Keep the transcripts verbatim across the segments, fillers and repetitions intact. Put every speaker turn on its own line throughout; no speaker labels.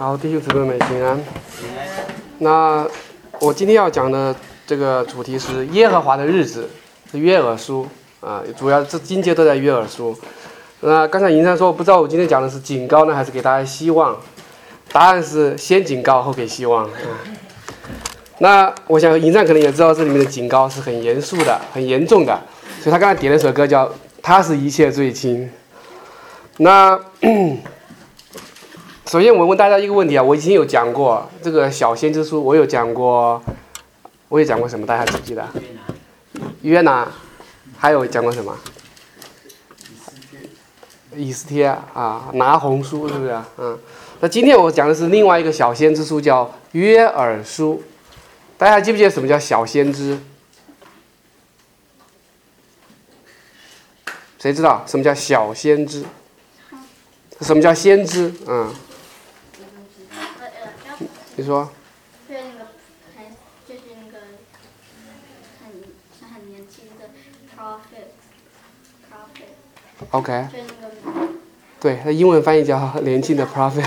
好，弟兄姊妹们平安。那我今天要讲的这个主题是耶和华的日子，是约珥书啊，主要这经节都在约珥书。那刚才银山说，不知道我今天讲的是警告呢，还是给大家希望？答案是先警告后给希望。嗯、那我想银山可能也知道这里面的警告是很严肃的、很严重的，所以他刚才点了首歌叫《他是一切最亲》。那首先我问大家一个问题啊，我以前有讲过这个小先知书，我有讲过，我有讲过什么？大家记不记得？约拿，还有讲过什么？以斯帖啊，拿红书是不是？嗯，那今天我讲的是另外一个小先知书，叫约珥书。大家还记不记得什么叫小先知？谁知道什么叫小先知？什么叫先知？嗯。你说？
就是那个很，就是那个很很年轻的 prophet，prophet。OK。就是那个。
对，它英文翻译叫年轻的 prophet。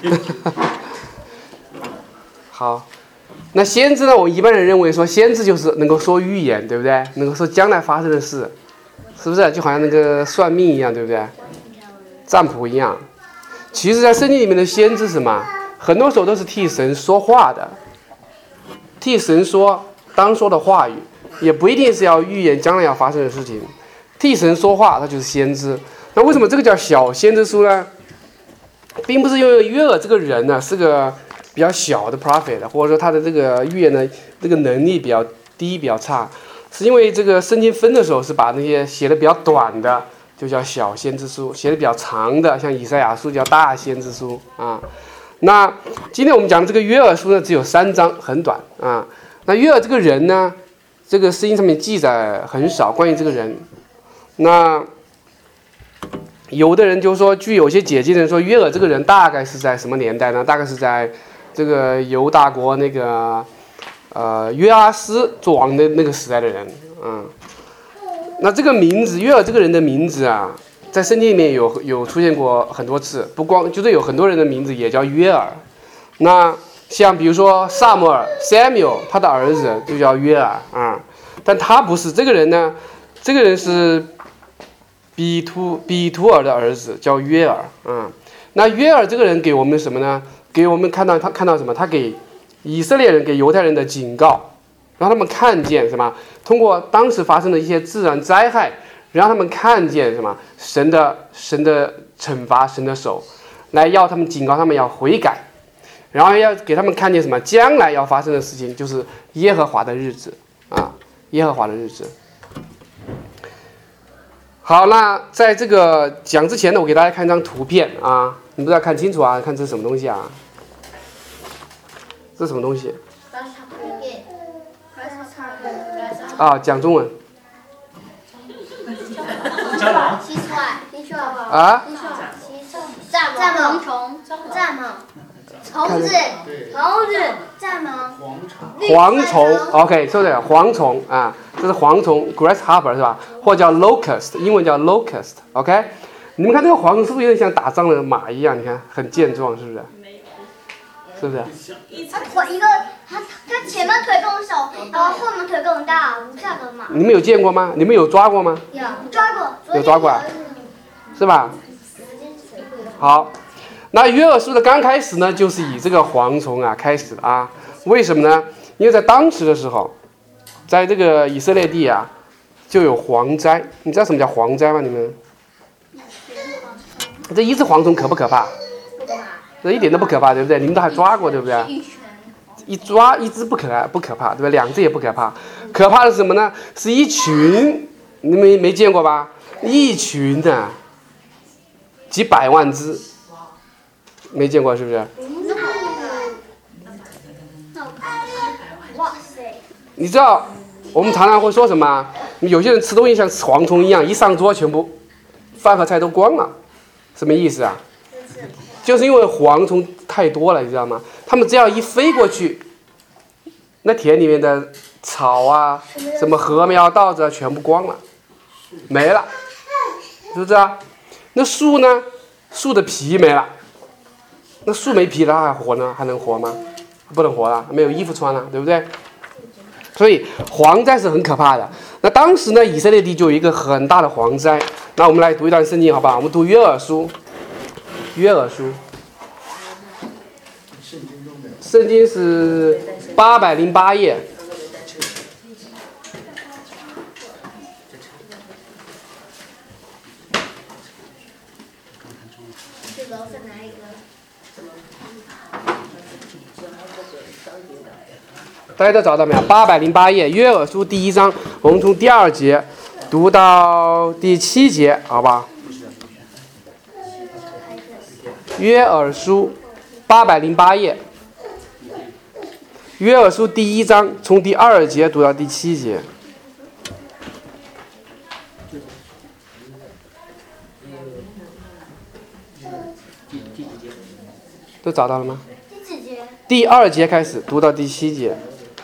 好，那先知呢？我们一般人认为说，先知就是能够说预言，对不对？能够说将来发生的事，是不是？就好像那个算命一样，对不对？占卜一样。其实，在圣经里面的先知是什么？很多时候都是替神说话的，替神说当说的话语，也不一定是要预言将来要发生的事情。替神说话，他就是先知。那为什么这个叫小先知书呢？并不是因为约珥这个人呢是个比较小的 prophet， 或者说他的这个预言的这个能力比较低、比较差，是因为这个圣经分的时候是把那些写的比较短的就叫小先知书，写的比较长的像以赛亚书叫大先知书啊。那今天我们讲的这个约珥书呢，只有三章，很短啊。那约珥这个人呢，这个圣经上面记载很少关于这个人。那有的人就说，据有些解经人说，约珥这个人大概是在什么年代呢？大概是在这个犹大国那个呃约阿斯做王的那个时代的人。嗯，那这个名字，约珥这个人的名字啊，在圣经里面有有出现过很多次，不光就是有很多人的名字也叫约珥。那像比如说撒母耳 Samuel， 他的儿子就叫约珥啊，但他不是这个人呢，这个人是比图比图尔的儿子，叫约珥啊。那约珥这个人给我们什么呢？给我们看到他看到什么？他给以色列人、给犹太人的警告，让他们看见什么？通过当时发生的一些自然灾害，让他们看见什么？神的神的惩罚，神的手，来要他们警告他们要悔改，然后要给他们看见什么？将来要发生的事情，就是耶和华的日子啊，耶和华的日子。好，那在这个讲之前呢，我给大家看一张图片啊，你们都要看清楚啊，看这是什么东西啊？这是什么东西？啊，讲中文。啊？
蚱蜢虫，蚱蜢，虫子，虫子，蚱蜢，
蝗虫 ，OK， 说的蝗虫啊，这是蝗虫 ，grasshopper 是吧？或者叫 locust， 英文叫 locust，OK？ 你们看这个蝗虫是不是有点像打仗的马一样？你看很健壮，是不是？是不是？
它腿一个，它它前面腿更小，然后后面腿更大，无下的马。
你们有见过吗？你们有抓过吗？
有抓过，
有抓过啊，是吧？好，那约珥书的刚开始呢，就是以这个蝗虫啊开始的啊。为什么呢？因为在当时的时候，在这个以色列地啊，就有蝗灾。你知道什么叫蝗灾吗？你们？这一只蝗虫可不可怕？这一点都不可怕，对不对？你们都还抓过，对不对？一抓一只不可不可怕，对吧？两只也不可怕，可怕的是什么呢？是一群，你们没见过吧？一群的、啊，几百万只，没见过是不是？你知道我们常常会说什么？有些人吃东西像吃蝗虫一样，一上桌全部饭和菜都光了，什么意思啊？就是因为蝗虫太多了，你知道吗？他们只要一飞过去，那田里面的草啊、什么禾苗、稻子啊，全部光了，没了，是不是啊？那树呢？树的皮没了， 那树没皮了还活呢？还能活吗？不能活了，没有衣服穿了，对不对？所以蝗灾是很可怕的。那当时呢，以色列地就有一个很大的蝗灾。那我们来读一段圣经，好吧？我们读约珥书。约珥书，圣经是八百零八页。大家都找到没有？八百零八页，约珥书第一章，我们从第二节读到第七节，好吧？约珥书八百零八页，约珥书第一章从第二节读到第七节。都找到了吗？第二节开始读到第七节。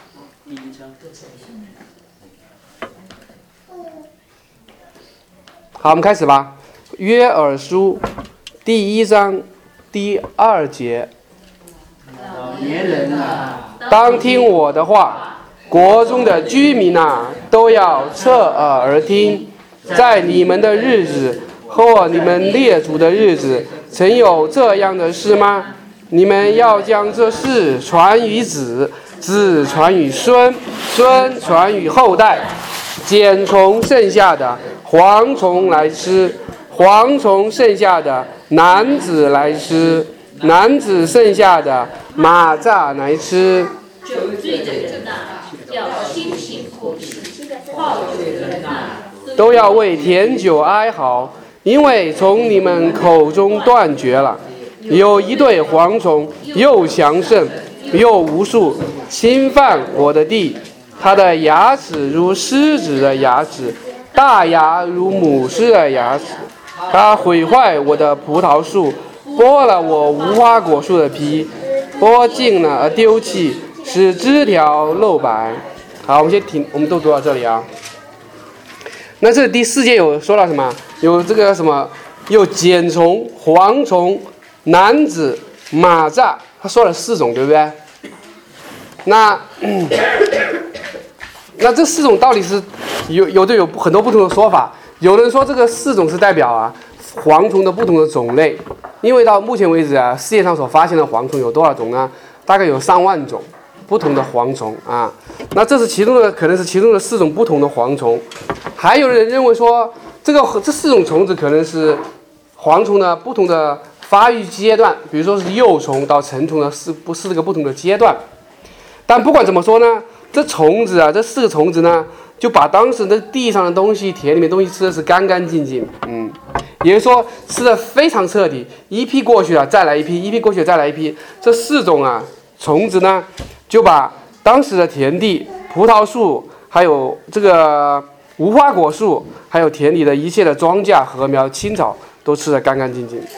好，我们开始吧。约珥书第一章第二节。
老年人啊，
当听我的话，国中的居民啊，都要侧耳而听。在你们的日子或你们列祖的日子，曾有这样的事吗？你们要将这事传于子，子传于孙，孙传于后代。茧虫剩下的蝗虫来吃，蝗虫剩下的男子来吃，男子剩下的蚂蚱来吃。
酒醉的人呐，要清醒过去；好酒的人呐，
都要为甜酒哀嚎，因为从你们口中断绝了。有一对蝗虫，又强盛又无数，侵犯我的地。它的牙齿如狮子的牙齿，大牙如母狮的牙齿。它毁坏我的葡萄树，剥了我无花果树的皮，剥尽了而丢弃，使枝条露白。好，我们先停，我们都读到这里啊。那这第四节有说到什么？有这个什么？有茧虫、蝗虫、男子、蚂蚱，他说了四种，对不对？那、嗯、那这四种到底是有有的有很多不同的说法。有人说这个四种是代表啊蝗虫的不同的种类，因为到目前为止啊，世界上所发现的蝗虫有多少种呢？大概有上万种不同的蝗虫啊。那这是其中的，可能是其中的四种不同的蝗虫。还有人认为说，这个这四种虫子可能是蝗虫的不同的发育阶段，比如说是幼虫到成虫的四不四个不同的阶段。但不管怎么说呢，这虫子啊，这四个虫子呢，就把当时的地上的东西、田里面东西吃的是干干净净，嗯，也就是说吃的非常彻底，一批过去了再来一批，一批过去了再来一批。这四种啊虫子呢，就把当时的田地、葡萄树，还有这个无花果树，还有田里的一切的庄稼、禾苗、青草，都吃得干干净净。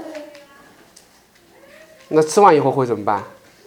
那吃完以后会怎么办？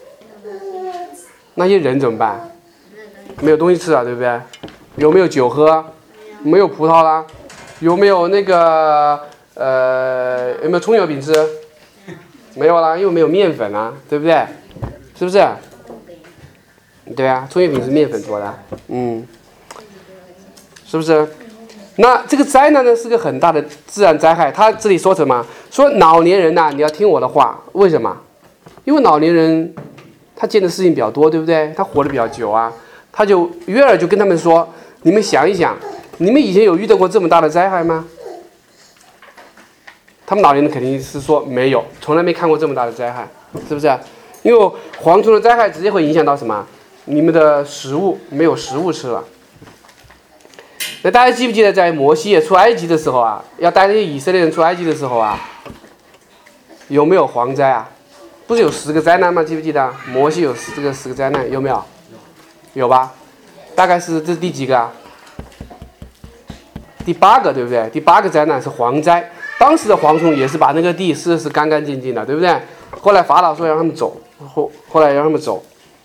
那些人怎么办？没有东西吃了，对不对？有没有酒喝？没有葡萄啦？有没有那个呃有没有葱油饼吃？没有啦，因为没有面粉啦，对不对？是不是？对啊，葱油饼是面粉做的，嗯，是不是？那这个灾难呢是个很大的自然灾害。他这里说什么？说老年人呐、啊，你要听我的话。为什么？因为老年人他见的事情比较多，对不对？他活得比较久啊。他就约珥就跟他们说：你们想一想，你们以前有遇到过这么大的灾害吗？他们老年人肯定是说没有，从来没看过这么大的灾害，是不是？因为蝗虫的灾害直接会影响到什么？你们的食物没有食物吃了。那大家记不记得在摩西出埃及的时候啊，要带那些以色列人出埃及的时候啊，有没有蝗灾啊？不是有十个灾难吗？记不记得？摩西有这个十个灾难，有没有？有吧？大概是这是第几个啊？第八个，对不对？第八个灾难是蝗灾。当时的蝗虫也是把那个地吃的是干干净净的，对不对？后来法老说让他们走，后后来让他们走。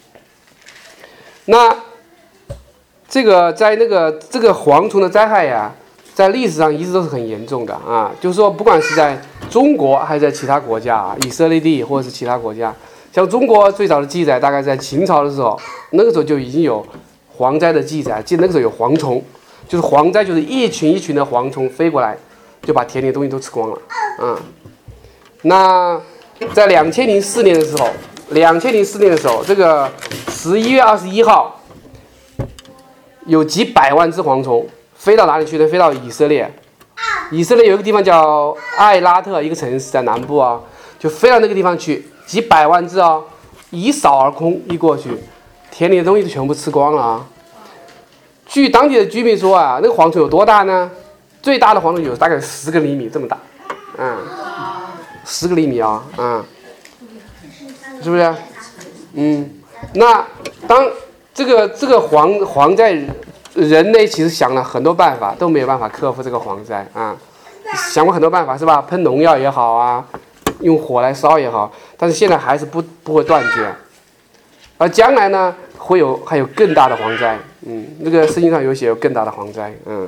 那这个在那个这个蝗虫的灾害呀，在历史上一直都是很严重的啊。就是说，不管是在中国还是在其他国家啊，以色列地或者是其他国家。像中国最早的记载大概在秦朝的时候，那个时候就已经有蝗灾的记载，记得那个时候有蝗虫，就是蝗灾就是一群一群的蝗虫飞过来，就把田里的东西都吃光了。嗯，那在两千零四年的时候，两千零四年的时候，这个十一月二十一号，有几百万只蝗虫飞到哪里去呢？飞到以色列。以色列有一个地方叫艾拉特，一个城市在南部啊，就飞到那个地方去，几百万只啊，一扫而空，一过去，田里的东西都全部吃光了啊。据当地的居民说啊，那个蝗虫有多大呢？最大的蝗虫有大概十个厘米这么大，嗯，十个厘米啊，嗯，是不是？嗯，那当这个这个蝗蝗灾，人类其实想了很多办法，都没有办法克服这个蝗灾啊，想过很多办法是吧？喷农药也好啊，用火来烧也好，但是现在还是不不会断绝，而将来呢，会有还有更大的蝗灾，嗯，那个圣经上有写有更大的蝗灾，嗯。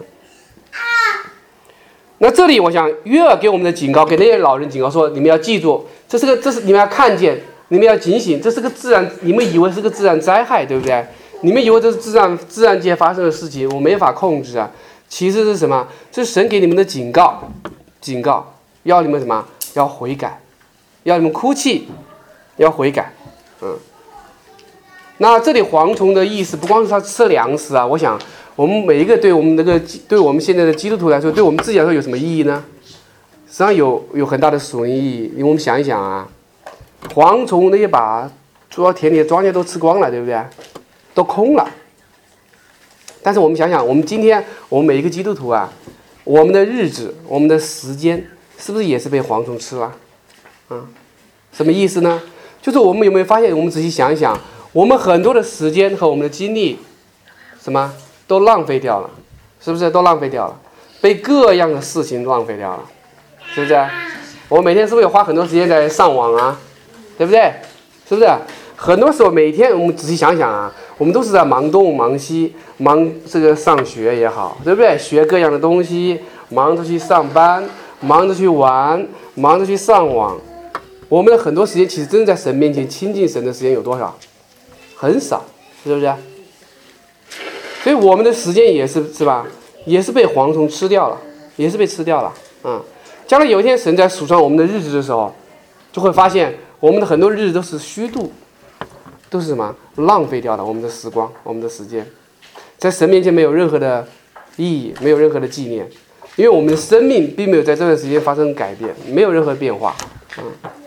那这里我想约珥给我们的警告，给那些老人警告说，你们要记住，这是个这是你们要看见，你们要警醒，这是个自然，你们以为是个自然灾害，对不对？你们以为这是自然自然界发生的事情，我没法控制啊。其实是什么？这是神给你们的警告，警告要你们什么？要悔改，要你们哭泣，要悔改。嗯。那这里蝗虫的意思不光是它吃粮食啊，我想我们每一个对我们这个对我们现在的基督徒来说，对我们自己来说有什么意义呢？实际上有有很大的属灵意义。因为我们想一想啊，蝗虫那些把主要田里的庄稼都吃光了，对不对？都空了。但是我们想想，我们今天我们每一个基督徒啊，我们的日子，我们的时间，是不是也是被蝗虫吃了？嗯，什么意思呢？就是我们有没有发现？我们仔细想一想，我们很多的时间和我们的精力，什么都浪费掉了，是不是都浪费掉了？被各样的事情浪费掉了，是不是？我每天是不是也花很多时间在上网啊？对不对？是不是？很多时候每天我们仔细想想啊，我们都是在忙东忙西，忙这个上学也好，对不对？学各样的东西，忙着去上班，忙着去玩，忙着去上网。我们的很多时间其实真的在神面前亲近神的时间有多少？很少，是不是？所以我们的时间也是是吧？也是被蝗虫吃掉了，也是被吃掉了。嗯，将来有一天神在数算我们的日子的时候，就会发现我们的很多日子都是虚度，都是什么浪费掉了我们的时光，我们的时间，在神面前没有任何的意义，没有任何的纪念，因为我们的生命并没有在这段时间发生改变，没有任何变化。嗯，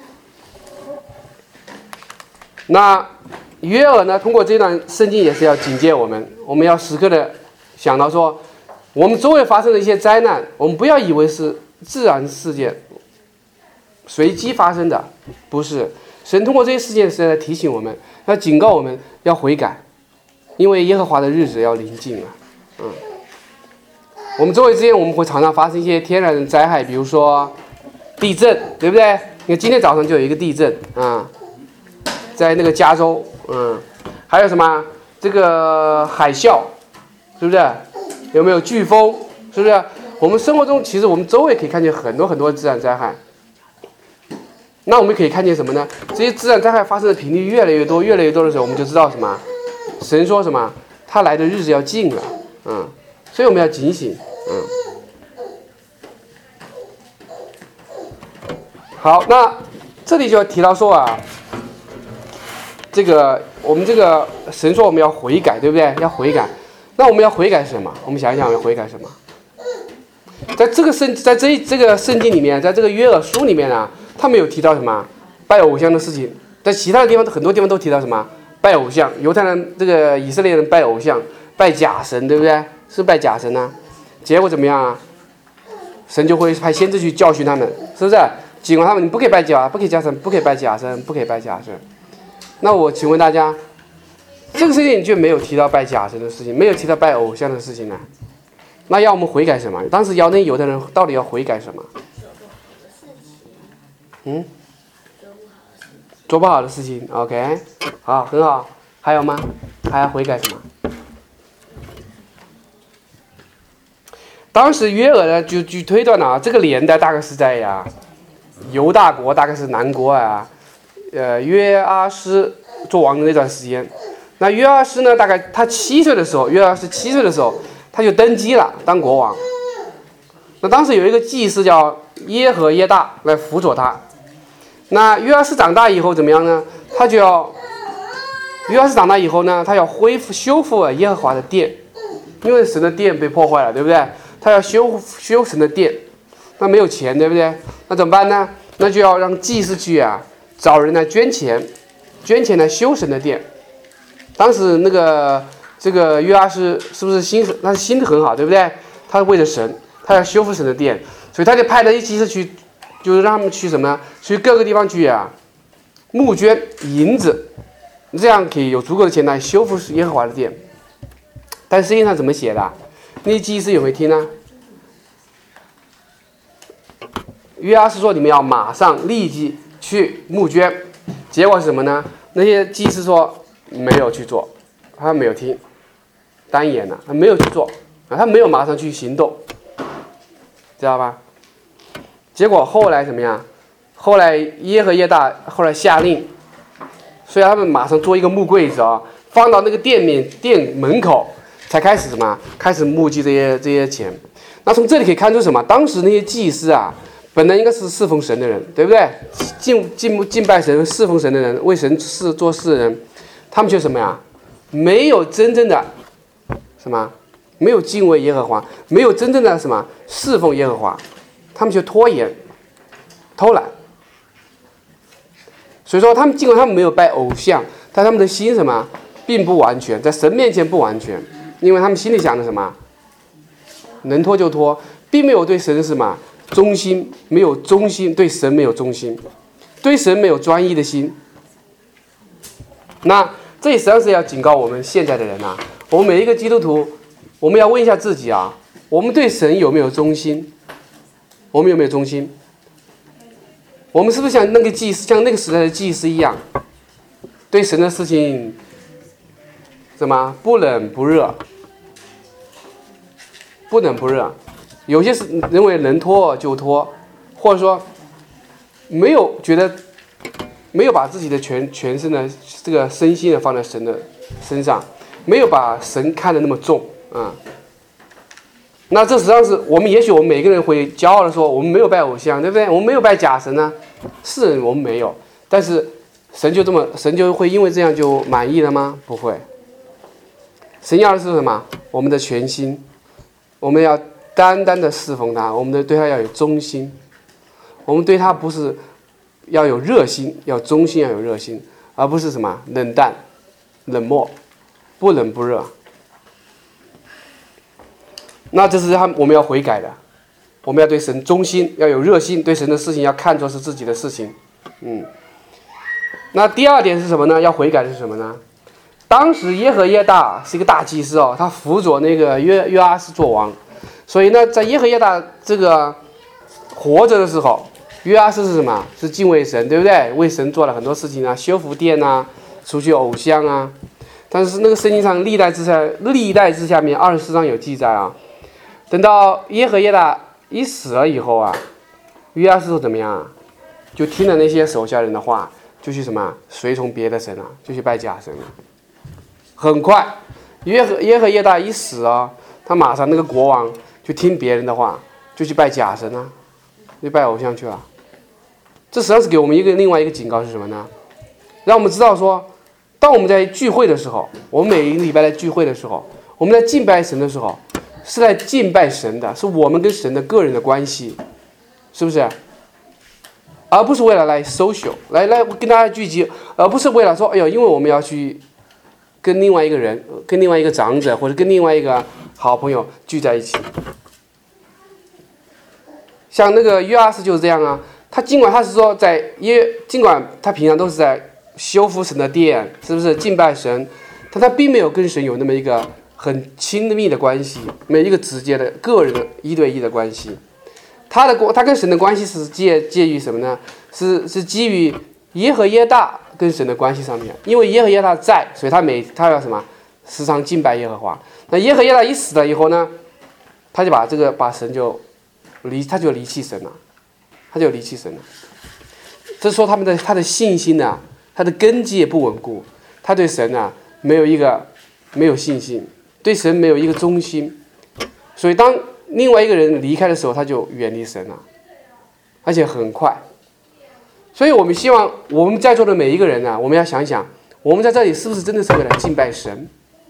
那约珥呢？通过这段圣经也是要警戒我们，我们要时刻的想到说，我们周围发生的一些灾难，我们不要以为是自然事件，随机发生的，不是。神通过这些事件是在提醒我们，要警告我们要悔改，因为耶和华的日子要临近了。嗯，我们周围之间我们会常常发生一些天然的灾害，比如说地震，对不对？你看今天早上就有一个地震啊、嗯，在那个加州，嗯，还有什么这个海啸，是不是？有没有飓风？是不是？我们生活中其实我们周围可以看见很多很多自然灾害。那我们可以看见什么呢？这些自然灾害发生的频率越来越多，越来越多的时候，我们就知道什么？神说什么？他来的日子要近了，嗯，所以我们要警醒，嗯。好，那这里就要提到说啊，这个我们这个神说我们要悔改，对不对？要悔改，那我们要悔改什么？我们想一想要悔改什么？在这个圣，在这这个圣经里面，在这个约珥书里面啊。他没有提到什么拜偶像的事情，在其他的地方很多地方都提到什么拜偶像，犹太人这个以色列人拜偶像，拜假神，对不对？是拜假神啊，结果怎么样啊？神就会派先知去教训他们，是不是？警告他们，你不可以拜假，不可以假神，不可以拜假神，不可以拜假神。那我请问大家，这个事情就没有提到拜假神的事情，没有提到拜偶像的事情呢？那要我们悔改什么？当时要那犹太人到底要悔改什么？嗯，做不好的事情 ，OK， 好，很好。还有吗？还要悔改什么？当时约珥呢，就据推断了啊，这个年代大概是在呀犹大国大概是南国啊，呃，约阿施做王的那段时间。那约阿施呢，大概他七岁的时候，约阿施七岁的时候，他就登基了，当国王。那当时有一个祭司叫耶和耶大来辅佐他。那约阿施长大以后怎么样呢？他就要约阿施长大以后呢，他要恢复修复耶和华的殿，因为神的殿被破坏了，对不对？他要修修神的殿，那没有钱，对不对？那怎么办呢？那就要让祭司去啊，找人来捐钱，捐钱来修神的殿。当时那个这个约阿施是不是心他心很好，对不对？他为了神，他要修复神的殿，所以他就派了一祭司去，就是让他们去什么呢？去各个地方去啊，募捐银子，这样可以有足够的钱来修复耶和华的殿。但实际上怎么写的？那些祭司有没有听呢？约阿施说你们要马上立即去募捐，结果是什么呢？那些祭司说没有去做，他没有听，单言了，他没有去做啊，他没有马上去行动，知道吧？结果后来怎么样？后来耶和耶大后来下令，所以他们马上做一个木柜子啊，放到那个店面店门口，才开始什么？开始募集这些这些钱。那从这里可以看出什么？当时那些祭司啊，本来应该是侍奉神的人，对不对？敬敬敬拜神、侍奉神的人，为神事做事的人，他们却什么呀？没有真正的什么？没有敬畏耶和华，没有真正的什么侍奉耶和华，他们却拖延、偷懒。所以说，他们尽管他们没有拜偶像，但他们的心什么，并不完全，在神面前不完全，因为他们心里想的什么，能拖就拖，并没有对神什么忠心，没有忠心，对神没有忠心，对神没有专一的心。那这实际上是要警告我们现在的人啊，我们每一个基督徒，我们要问一下自己啊，我们对神有没有忠心？我们有没有忠心？我们是不是像那个祭司，像那个时代的祭司一样，对神的事情什么不冷不热，不冷不热，有些是认为能拖就拖，或者说没有觉得没有把自己的全全身的这个身心的放在神的身上，没有把神看得那么重啊。那这实际上是我们，也许我们每个人会骄傲的说，我们没有拜偶像，对不对？我们没有拜假神呢、啊，是我们没有，但是神就这么，神就会因为这样就满意了吗？不会。神要的是什么？我们的全心，我们要单单的侍奉他，我们的对他要有忠心，我们对他不是要有热心，要忠心，要有热心，而不是什么冷淡、冷漠、不冷不热。那这是他我们要悔改的，我们要对神忠心，要有热心，对神的事情要看作是自己的事情。嗯，那第二点是什么呢？要悔改的是什么呢？当时耶和耶大是一个大祭司哦，他辅佐那个约约阿施做王，所以呢，在耶和耶大这个活着的时候，约阿施是什么？是敬畏神，对不对？为神做了很多事情啊，修复殿啊，除去偶像啊。但是那个圣经上历代之下，历代之下面二十四章有记载啊。等到耶和耶大一死了以后啊，约阿施怎么样啊？就听了那些手下人的话，就去什么随从别的神啊，就去拜假神了。很快，耶和耶和耶大一死啊，他马上那个国王就听别人的话，就去拜假神啊，就拜偶像去了。这实际上是给我们一个另外一个警告是什么呢？让我们知道说，当我们在聚会的时候，我们每一个礼拜来聚会的时候，我们在敬拜神的时候，是来敬拜神的，是我们跟神的个人的关系，是不是？而不是为了来 social， 来来跟大家聚集，而不是为了说，哎呦，因为我们要去跟另外一个人、跟另外一个长者或者跟另外一个好朋友聚在一起。像那个约阿施就是这样啊，他尽管他是说在耶，尽管他平常都是在修复神的殿，是不是敬拜神，但他并没有跟神有那么一个很亲密的关系，没有一个直接的个人的一对一的关系。他的他跟神的关系是介介于什么呢？是是基于耶和耶大跟神的关系上面，因为耶和耶大在，所以他每他要什么时常敬拜耶和华。那耶和耶大一死了以后呢，他就把这个把神就离他就离弃神了，他就离弃神了。 这是说他们的他的信心呢、啊，他的根基也不稳固，他对神啊没有一个没有信心，对神没有一个忠心，所以当另外一个人离开的时候，他就远离神了，而且很快。所以我们希望我们在座的每一个人呢、啊，我们要想想，我们在这里是不是真的是为了敬拜神？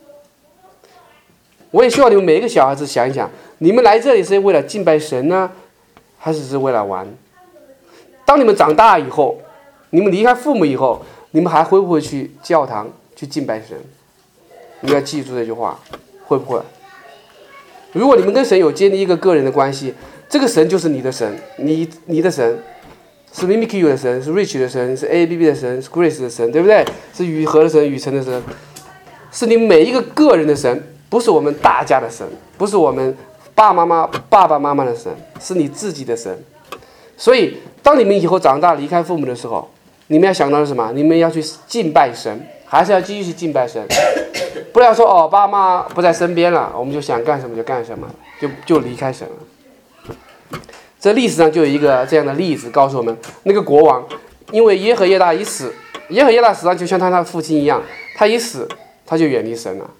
我也希望你们每一个小孩子想一想，你们来这里是为了敬拜神呢，还是是为了玩？当你们长大以后，你们离开父母以后，你们还会不会去教堂去敬拜神？你们要记住这句话，会不会？如果你们跟神有建立一个个人的关系，这个神就是你的神，你你的神是 Mimikyu 的神，是 Rich 的神，是 A B B 的神，是 Grace 的神，对不对？是雨禾的神，雨辰的神，是你每一个个人的神，不是我们大家的神，不是我们爸妈妈爸爸妈妈的神，是你自己的神。所以当你们以后长大离开父母的时候，你们要想到的是什么？你们要去敬拜神，还是要继续去敬拜神？不要说哦，爸妈不在身边了，我们就想干什么就干什么，就就离开神了。这历史上就有一个这样的例子告诉我们，那个国王因为耶和耶大一死，耶和耶大实际上就像他他父亲一样，他一死他就远离神了，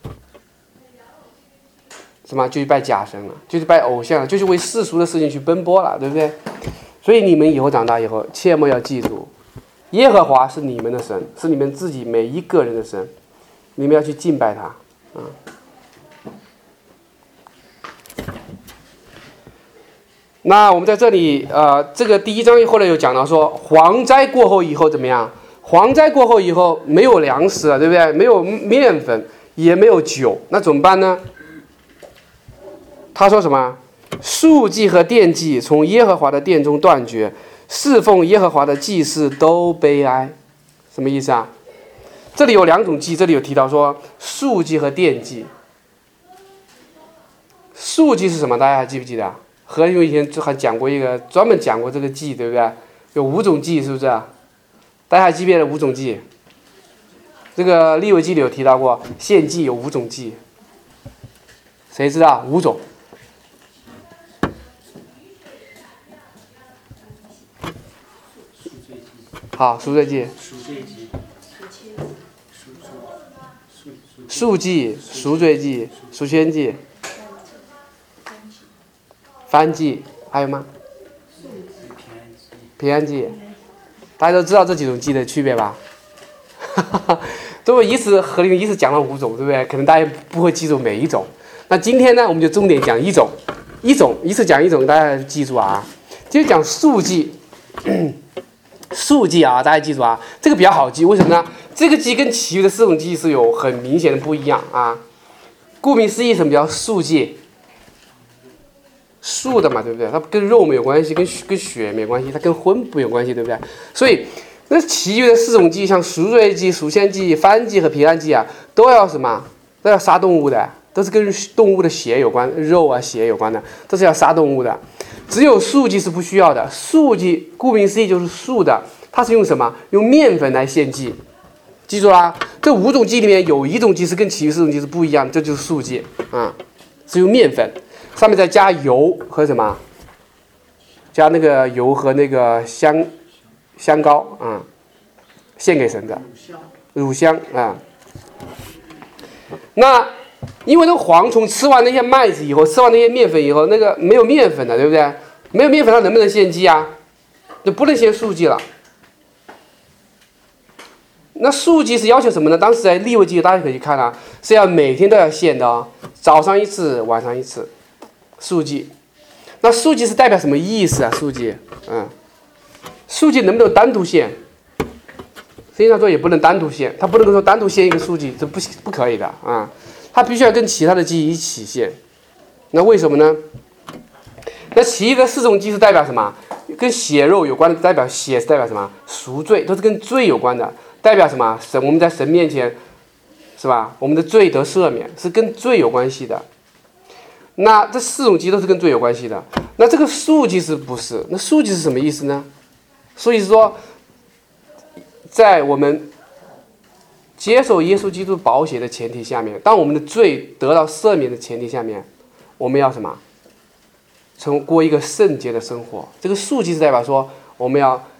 什么就去拜假神了，就去拜偶像了，就去为世俗的事情去奔波了，对不对？所以你们以后长大以后，切莫要记住，耶和华是你们的神，是你们自己每一个人的神，你们要去敬拜他啊。嗯那我们在这里，呃，这个第一章后来有讲到说，蝗灾过后以后怎么样？蝗灾过后以后没有粮食了，对不对？没有面粉，也没有酒，那怎么办呢？他说什么？素祭和奠祭从耶和华的殿中断绝，侍奉耶和华的祭司都悲哀。什么意思啊？这里有两种祭，这里有提到说素祭和奠祭。素祭是什么？大家还记不记得？何勇以前还讲过一个，专门讲过这个祭，对不对？有五种祭，是不是？大家还记不记得五种祭？这个利未记里有提到过，献祭有五种祭，谁知道？五种。好，赎罪祭。赎祭、赎罪祭、赎愆祭。燔祭还有吗？平安祭，大家都知道这几种祭的区别吧？这么一次何林一次讲了五种，对不对？可能大家不会记住每一种。那今天呢，我们就重点讲一种，一种一次讲一种，大家记住啊。就讲素祭，素祭啊，大家记住啊，这个比较好记，为什么呢？这个祭跟其余的四种祭是有很明显的不一样啊。顾名思义，什么叫素祭？素的嘛，对不对？它跟肉没有关系，跟跟血没有关系，它跟荤不有关系，对不对？所以那其余的四种祭，像赎罪祭、赎愆祭、燔祭和平安祭啊，都要什么？都要杀动物的，都是跟动物的血有关，肉啊血有关的，都是要杀动物的。只有素祭是不需要的。素祭顾名思义就是素的，它是用什么？用面粉来献祭。记住啦，这五种祭里面有一种祭是跟其余四种祭是不一样的，这就是素祭啊，是用面粉。上面再加油和什么？加那个油和那个香香膏啊、嗯，献给神的乳香啊。那因为那个蝗虫吃完那些麦子以后，吃完那些面粉以后，那个没有面粉了，对不对？没有面粉，它能不能献祭啊？就不能献素祭了。那素祭是要求什么呢？当时在利未记大家可以去看啊，是要每天都要献的哦，早上一次，晚上一次。素祭，那素祭是代表什么意思啊？素祭，嗯，素祭能不能单独献？实际上说也不能单独献，它不能够说单独献一个素祭，这不不可以的啊，它必须要跟其他的祭一起献。那为什么呢？那其余的四种祭是代表什么？跟血肉有关的，代表血是代表什么？赎罪，都是跟罪有关的，代表什么？神我们在神面前，是吧？我们的罪得赦免，是跟罪有关系的。那这四种祭都是跟罪有关系的。那这个素祭是不是？那素祭是什么意思呢？所以说，在我们接受耶稣基督宝血的前提下面，当我们的罪得到赦免的前提下面，我们要什么？成过一个圣洁的生活。这个素祭是代表说，我们要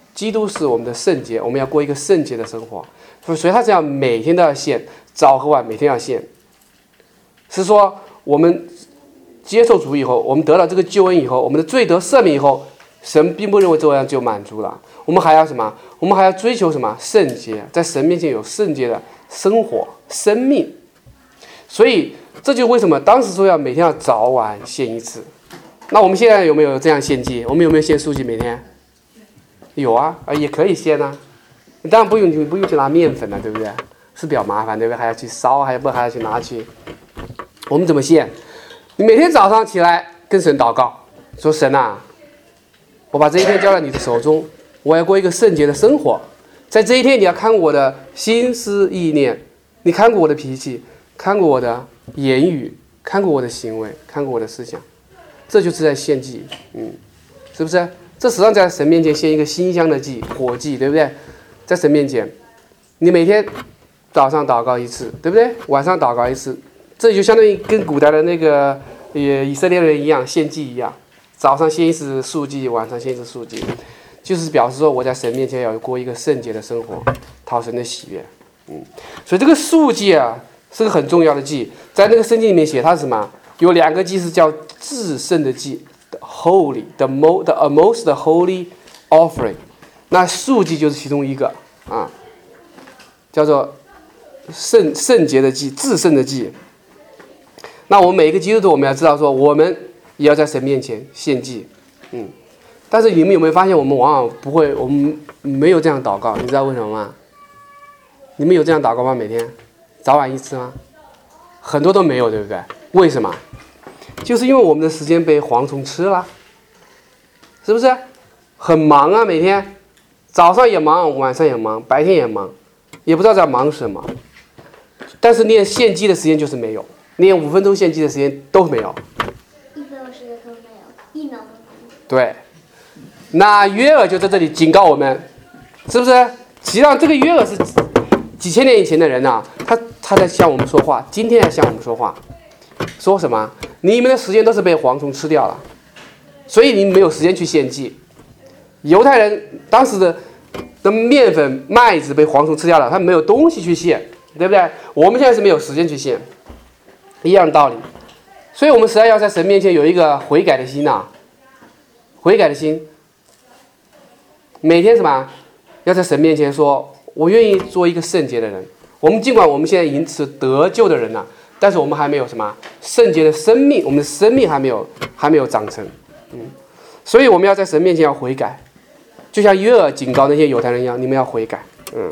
基督是我们的圣洁，我们要过一个圣洁的生活，所以他是要每天都要献，早和晚每天要献。是说我们接受主以后，我们得到这个救恩以后，我们的罪得赦免以后，神并不认为这样就满足了，我们还要什么？我们还要追求什么？圣洁，在神面前有圣洁的生活生命。所以这就为什么当时说要每天要早晚献一次。那我们现在有没有这样献祭？我们有没有献素祭每天？有啊，啊也可以献啊。你当然不用不用去拿面粉了，对不对？是比较麻烦，对不对？还要去烧，还要不还要去拿去。我们怎么献？你每天早上起来跟神祷告，说神啊，我把这一天交在你的手中，我要过一个圣洁的生活。在这一天，你要看我的心思意念，你看过我的脾气，看过我的言语，看过我的行为，看过我的思想，这就是在献祭，嗯，是不是？这实际上在神面前献一个馨香的祭，火祭，对不对？在神面前，你每天早上祷告一次，对不对？晚上祷告一次，这就相当于跟古代的那个呃以色列人一样献祭一样，早上献一次素祭，晚上献一次素祭，就是表示说我在神面前要过一个圣洁的生活，讨神的喜悦。嗯，所以这个素祭啊是个很重要的祭，在那个圣经里面写它是什么？有两个祭是叫至圣的祭 ，the holy the most the most holy offering。那素祭就是其中一个啊，叫做圣圣洁的祭，至圣的祭。那我们每一个基督徒，我们要知道说，我们也要在神面前献祭，嗯。但是你们有没有发现，我们往往不会，我们没有这样祷告，你知道为什么吗？你们有这样祷告吗？每天早晚一次吗？很多都没有，对不对？为什么？就是因为我们的时间被蝗虫吃了，是不是？很忙啊，每天早上也忙，晚上也忙，白天也忙，也不知道在忙什么。但是练献祭的时间就是没有，连五分钟献祭的时间都没有，
一分钟时间都没有，一秒都没有。
对，那约珥就在这里警告我们，是不是？实际上这个约珥是几千年以前的人啊，他他在向我们说话，今天在向我们说话，说什么？你们的时间都是被蝗虫吃掉了，所以你没有时间去献祭。犹太人当时的的面粉、麦子被蝗虫吃掉了，他没有东西去献，对不对？我们现在是没有时间去献，一样的道理。所以我们实在要在神面前有一个悔改的心啊，悔改的心。每天什么？要在神面前说，我愿意做一个圣洁的人。我们尽管我们现在已经是得救的人了，但是我们还没有什么圣洁的生命，我们的生命还没有还没有长成，嗯。所以我们要在神面前要悔改。就像约珥警告那些犹太人一样，你们要悔改。嗯，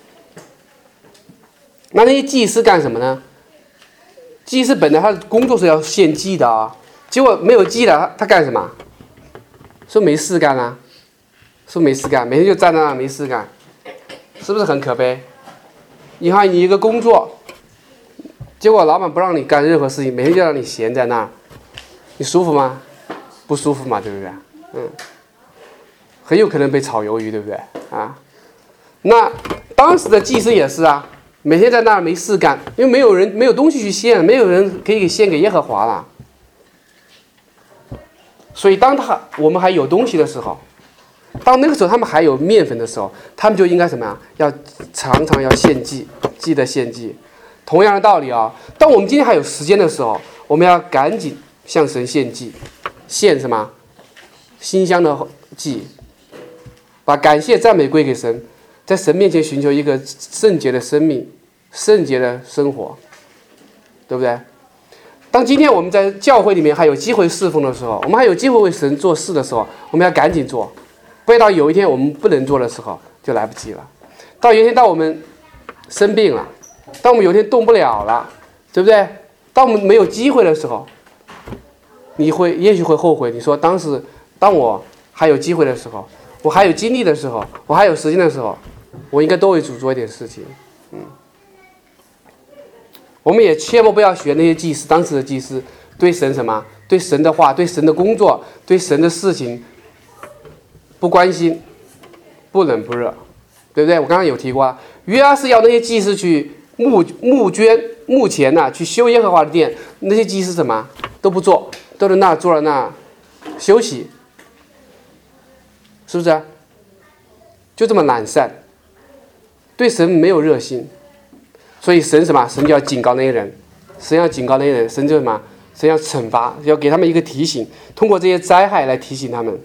那那些祭司干什么呢？祭司本来他的工作是要献祭的啊，结果没有祭了，他干什么？说没事干啊，说没事干，每天就站在那没事干，是不是很可悲？你看你一个工作，结果老板不让你干任何事情，每天就让你闲在那儿，你舒服吗？不舒服嘛，对不对？嗯。很有可能被炒鱿鱼，对不对啊？那当时的祭司也是啊，每天在那儿没事干，因为没有人没有东西去献，没有人可以献给耶和华了。所以当他我们还有东西的时候，当那个时候他们还有面粉的时候，他们就应该什么呀？要常常要献祭，记得献祭。同样的道理啊，当我们今天还有时间的时候，我们要赶紧向神献祭，献什么？馨香的祭。把感谢赞美归给神，在神面前寻求一个圣洁的生命，圣洁的生活，对不对？当今天我们在教会里面还有机会侍奉的时候，我们还有机会为神做事的时候，我们要赶紧做，不要到有一天我们不能做的时候就来不及了。到有一天当我们生病了，当我们有一天动不了了，对不对？当我们没有机会的时候，你会也许会后悔，你说当时当我还有机会的时候，我还有精力的时候，我还有时间的时候，我应该多为主做一点事情。嗯，我们也千万不要学那些祭司，当时的祭司对神什么？对神的话，对神的工作，对神的事情不关心，不冷不热，对不对？我刚刚有提过啊，约珥是要那些祭司去募募捐募钱呐、啊，去修耶和华的殿，那些祭司什么都不做，都在那坐在那休息。是不是啊？ 就这么懒散，对神没有热心，所以神什么？神就要警告那些人，神要警告那些人，神就什么？神要惩罚，要给他们一个提醒，通过这些灾害来提醒他们。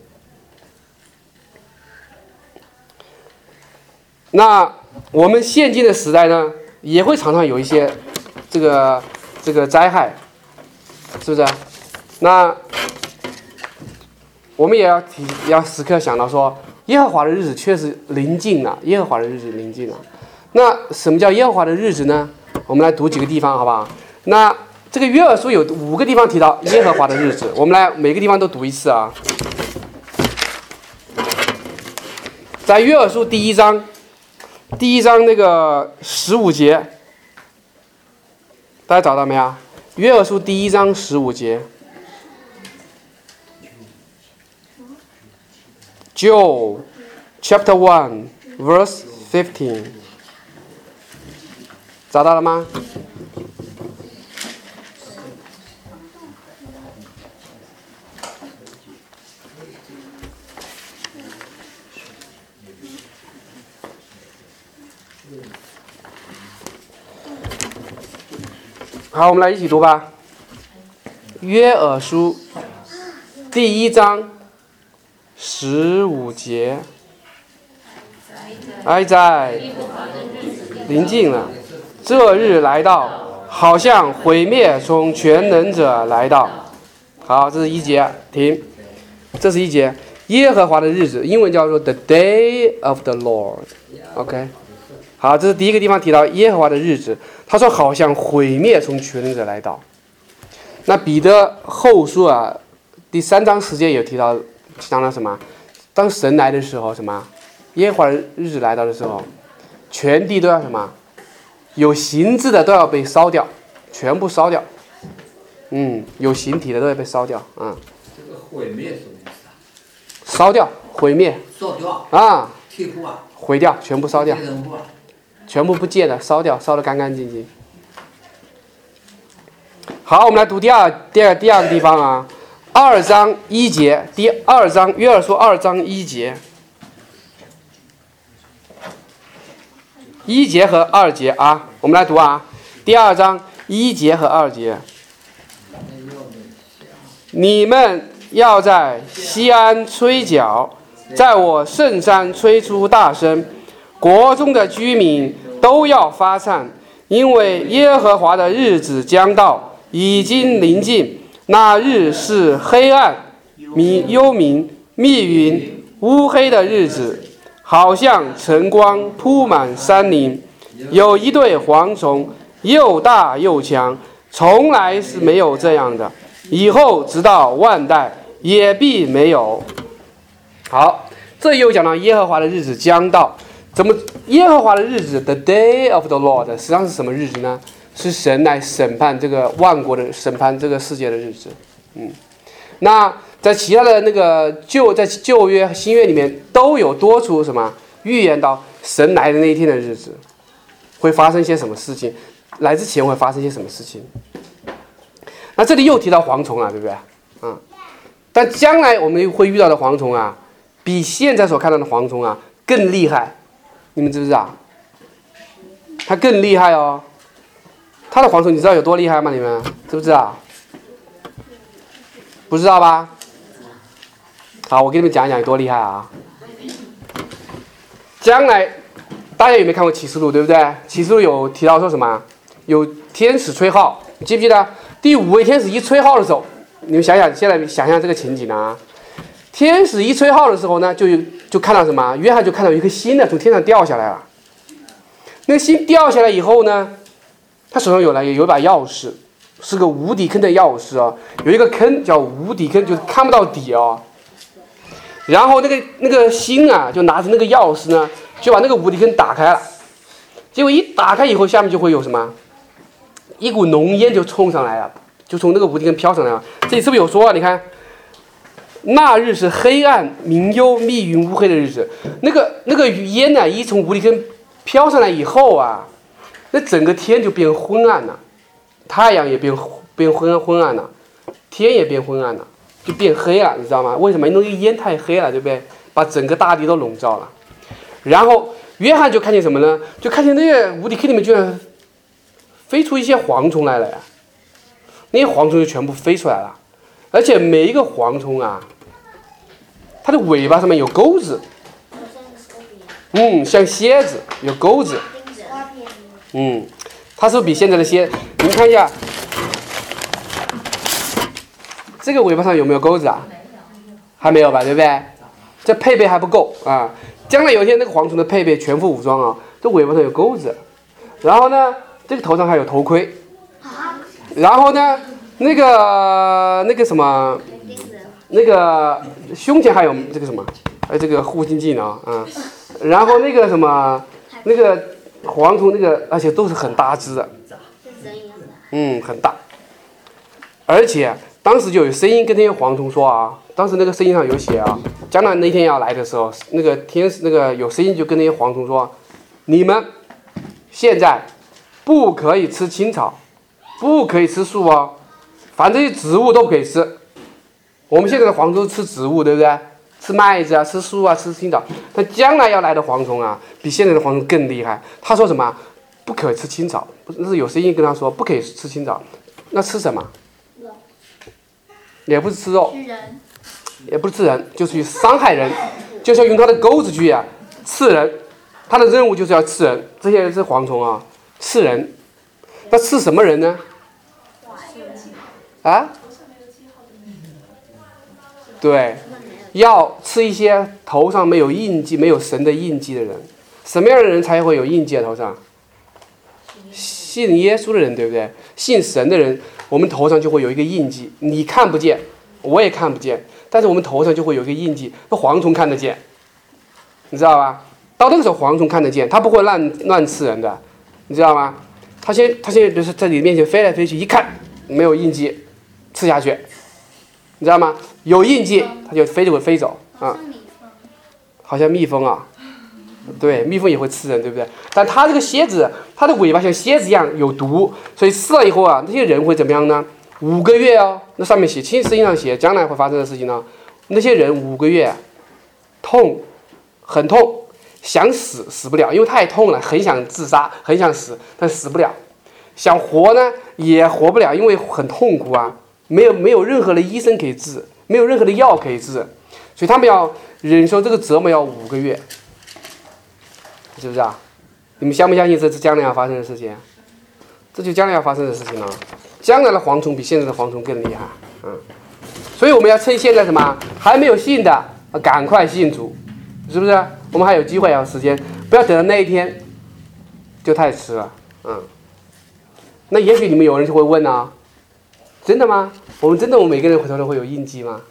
那我们现今的时代呢，也会常常有一些这个这个灾害，是不是？那我们也要提，要时刻想到说，耶和华的日子确实临近了，耶和华的日子临近了。那什么叫耶和华的日子呢？我们来读几个地方，好不好？那这个约珥书有五个地方提到耶和华的日子，我们来每个地方都读一次啊。在约珥书第一章，第一章那个十五节，大家找到没有？约珥书第一章十五节。Joel chapter one verse fifteen， 找到了吗？好，我们来一起读吧。约珥书第一章十五节，哀哉，临近了，这日来到，好像毁灭从全能者来到。好，这是一节，停。这是一节，耶和华的日子，英文叫做 The Day of the Lord。OK， 好，这是第一个地方提到耶和华的日子。他说好像毁灭从全能者来到。那彼得后书啊，第三章十节有提到，讲了什么？当神来的时候，什么？耶和华的日子来到的时候，全地都要什么？有形质的都要被烧掉，全部烧掉。嗯，有形体的都要被烧掉。嗯。
这个毁灭什么意思啊？
烧掉，毁灭。
烧掉
啊。
剔除啊。
毁掉，全部烧掉。全部不见的，烧掉，烧得干干净净。好，我们来读第二、第二、第二个地方啊，二章一节，第二章约珥书二章一节，一节和二节啊，我们来读啊，第二章一节和二节。你们要在西安吹角，在我圣山吹出大声。国中的居民都要发颤，因为耶和华的日子将到，已经临近。那日是黑暗、迷幽冥、密云、乌黑的日子，好像晨光铺满山林。有一对蝗虫，又大又强，从来是没有这样的，以后直到万代也必没有。好，这又讲到耶和华的日子将到。怎么耶和华的日子 The Day of the Lord 实际上是什么日子呢？是神来审判这个万国的，审判这个世界的日子。嗯，那在其他的那个旧在旧约新约里面都有多处什么预言到神来的那一天的日子会发生些什么事情，来之前会发生些什么事情。那这里又提到蝗虫了，对不对？嗯，但将来我们会遇到的蝗虫啊，比现在所看到的蝗虫啊更厉害。你们知不知道？它更厉害哦。它的蝗虫你知道有多厉害吗？你们知不知道？不知道吧？好，我给你们讲一讲有多厉害啊。将来大家有没有看过启示录，对不对？启示录有提到说什么？有天使吹号，你记不记得？第五位天使一吹号的时候，你们想想，现在想象这个情景啊。天使一吹号的时候呢，就就看到什么？约翰就看到一颗星呢从天上掉下来了。那个星掉下来以后呢，他手上有了有一把钥匙，是个无底坑的钥匙啊，有一个坑叫无底坑，就是看不到底啊。然后那个那个星啊，就拿着那个钥匙呢，就把那个无底坑打开了。结果一打开以后，下面就会有什么？一股浓烟就冲上来了，就从那个无底坑飘上来了。这里是不是有说啊？你看。那日是黑暗、明幽、密云、乌黑的日子。那个那个烟呢、啊，一从无底坑飘上来以后啊，那整个天就变昏暗了，太阳也变变昏昏暗了，天也变昏暗了，就变黑了，你知道吗？为什么？因为那个烟太黑了，对不对？把整个大地都笼罩了。 然后约翰就看见什么呢？就看见那个无底坑里面居然飞出一些蝗虫来了呀！那些蝗虫就全部飞出来了，而且每一个蝗虫啊，它的尾巴上面有钩子，嗯，像蝎子有钩子，嗯，它是不是比现在的蝎？你们看一下，这个尾巴上有没有钩子啊？还没有吧，对不对？这配备还不够啊！将来有一天那个蝗虫的配备全副武装啊，这尾巴上有钩子，然后呢，这个头上还有头盔。然后呢，那个那个什么，那个胸前还有这个什么，还有这个护心镜啊，嗯，然后那个什么，那个蝗虫那个，而且都是很大只的，嗯，很大，而且当时就有声音跟那些蝗虫说啊，当时那个声音上有写啊，将来那天要来的时候，那个天使那个有声音就跟那些蝗虫说，你们现在不可以吃青草。不可以吃树哦，反正植物都不可以吃。我们现在的蝗虫吃植物，对不对？吃麦子啊，吃树啊，吃青草。但将来要来的蝗虫啊，比现在的蝗虫更厉害。他说什么？不可以吃青草，那是有声音跟他说不可以吃青草。那吃什么？也不是吃肉，也不是吃人，就是去伤害人，就是要用他的钩子去啊刺人。他的任务就是要刺人。这些是蝗虫啊，刺人。那刺什么人呢？啊？对，要刺一些头上没有印记、没有神的印记的人。什么样的人才会有印记在头上？信耶稣的人，对不对？信神的人，我们头上就会有一个印记，你看不见，我也看不见，但是我们头上就会有一个印记。那蝗虫看得见，你知道吧？到那个时候，蝗虫看得见，它不会乱乱刺人的，你知道吗？他先，他现在就是在你面前飞来飞去，一看没有印记，刺下去，你知道吗？有印记，他就飞就会飞走啊。好像蜜蜂啊，对，蜜蜂也会刺人，对不对？但它这个蝎子，它的尾巴像蝎子一样有毒，所以刺了以后啊，那些人会怎么样呢？五个月哦，那上面写，其实实际上写将来会发生的事情呢。那些人五个月，痛，很痛。想死死不了，因为太痛了，很想自杀，很想死，但死不了。想活呢，也活不了，因为很痛苦啊，没有没有任何的医生可以治，没有任何的药可以治，所以他们要忍受这个折磨要五个月，是不是啊？你们相不相信这是将来要发生的事情？这就将来要发生的事情了。将来的蝗虫比现在的蝗虫更厉害，嗯，所以我们要趁现在什么还没有信的，赶快信主，是不是？我们还有机会，还有时间，不要等到那一天就太迟了，嗯。那也许你们有人就会问啊，真的吗？我们真的我们每个人头上会有印记吗？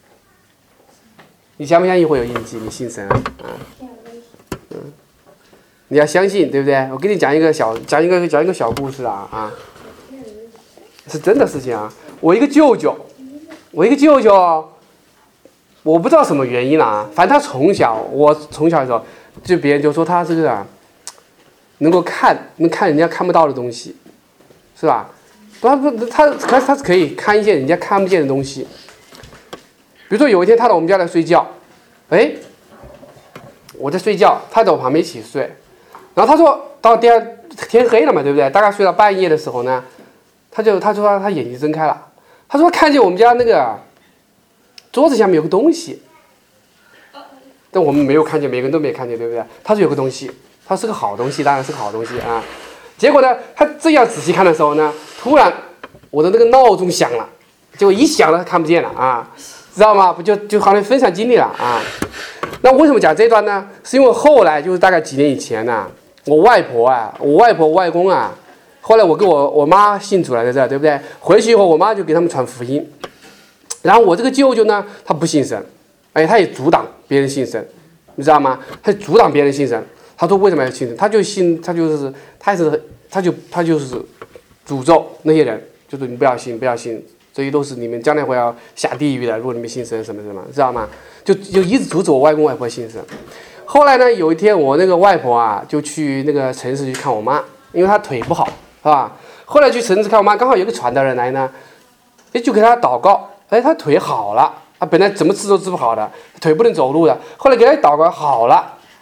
你相不相信会有印记？你信神啊？嗯，嗯，你要相信，对不对？我给你讲一个小讲一个讲一个小故事啊啊，是真的事情啊。我一个舅舅，我一个舅舅。我不知道什么原因啊，反正他从小，我从小的时候，就别人就说他这个啊，能够看，能看人家看不到的东西，是吧？他不，他他他是可以看一些人家看不见的东西。比如说有一天他到我们家来睡觉，哎，我在睡觉，他在我旁边一起睡，然后他说到第二天黑了嘛，对不对？大概睡到半夜的时候呢，他就他说他眼睛睁开了，他说看见我们家那个。桌子下面有个东西，但我们没有看见，每个人都没看见，对不对？他说有个东西，他是个好东西，当然是个好东西啊。结果呢，他这样仔细看的时候呢，突然我的那个闹钟响了，结果一响了，他看不见了啊，知道吗？不就就好像分散精力了啊。那为什么讲这段呢？是因为后来就是大概几年以前呢、啊，我外婆啊，我外婆我外公啊，后来我跟我我妈信主来在这，对不对？回去以后，我妈就给他们传福音。然后我这个舅舅呢，他不信神，哎，他也阻挡别人信神，你知道吗？他阻挡别人信神。他说为什么要信神？他就信，他就是他是他就他就是诅咒那些人，就是你不要信，不要信，这些都是你们将来会要下地狱的。如果你们信神什么什么，知道吗？就就一直阻止我外公外婆信神。后来呢，有一天我那个外婆啊，就去那个城市去看我妈，因为她腿不好，是吧？后来去城市看我妈，刚好有个传道人来呢，也就给她祷告。哎，他腿好了，他本来怎么治都治不好的，腿不能走路的。后来给他祷告好了，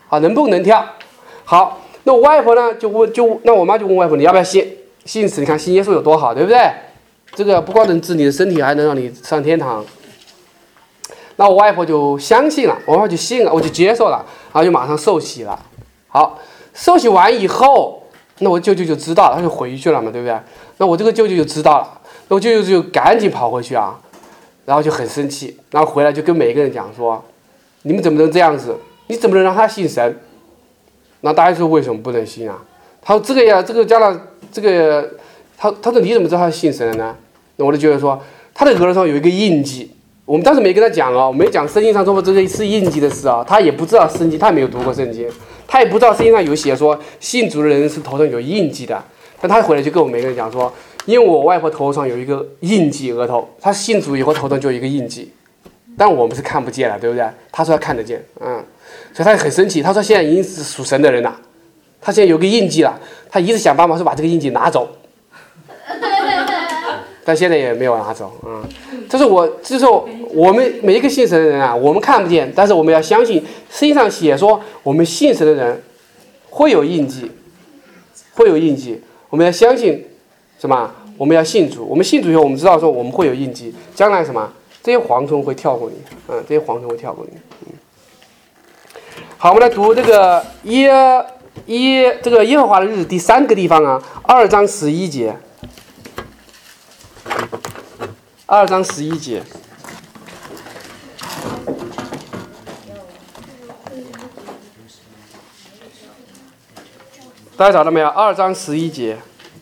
啊，能蹦能跳。好，那我外婆呢就问就那我妈就问外婆，你要不要信信死？你看信耶稣有多好，对不对？这个不光能治你的身体，还能让你上天堂。那我外婆就相信了，我外婆就信了，我就接受了，然后就马上受洗了。好，受洗完以后，那我舅舅就知道了，他就回去了嘛，对不对？那我这个舅舅就知道了，那我舅舅就赶紧跑回去啊，然后就很生气，然后回来就跟每个人讲说，你们怎么能这样子？你怎么能让他信神？那大家说为什么不能信啊？他说这个呀，这个将来这个，他他说你怎么知道他是信神的呢？那我就觉得说，他的额头上有一个印记，我们当时没跟他讲哦，没讲圣经上说这个是印记的事啊，他也不知道圣经，他也没有读过圣经，他也不知道圣经上有写说信主的人是头上有印记的，但他回来就跟我们每个人讲说，因为我外婆头上有一个印记，额头，他信主以后头上就有一个印记，但我们是看不见了，对不对？他说他看得见，嗯。所以他很生气，他说现在已经是属神的人了，他现在有个印记了，他一直想办法说把这个印记拿走，但现在也没有拿走。嗯，这是我，这是我们每一个信神的人啊，我们看不见，但是我们要相信，圣经上写说我们信神的人会有印记，会有印记，我们要相信什么？我们要信主，我们信主以后，我们知道说我们会有印记，将来什么？这些蝗虫会跳过你，嗯，这些蝗虫会跳过你，嗯。好，我们来读这个耶耶这个耶和华的日子第三个地方啊，二章十一节，二章十一节，大家找到没有？二章十一节。